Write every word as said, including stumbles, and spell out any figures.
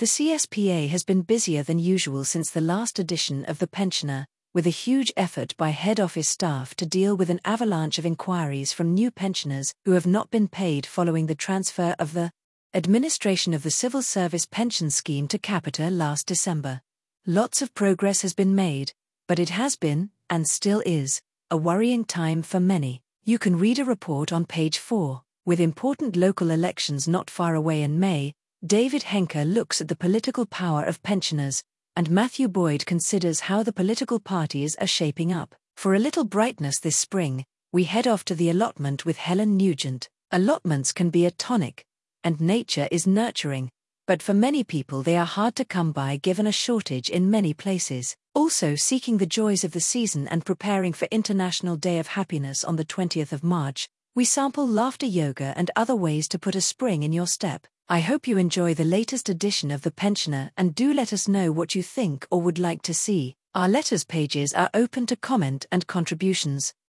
The C S P A has been busier than usual since the last edition of The Pensioner, with a huge effort by head office staff to deal with an avalanche of inquiries from new pensioners who have not been paid following the transfer of the administration of the Civil Service Pension Scheme to Capita last December. Lots of progress has been made, but it has been, and still is, a worrying time for many. You can read a report on page four. With important local elections not far away in May, David Henker looks at the political power of pensioners, and Matthew Boyd considers how the political parties are shaping up. For a little brightness this spring, we head off to the allotment with Helen Nugent. Allotments can be a tonic, and nature is nurturing, but for many people they are hard to come by given a shortage in many places. Also seeking the joys of the season and preparing for International Day of Happiness on the twentieth of March, we sample laughter yoga and other ways to put a spring in your step. I hope you enjoy the latest edition of The Pensioner and do let us know what you think or would like to see. Our letters pages are open to comment and contributions.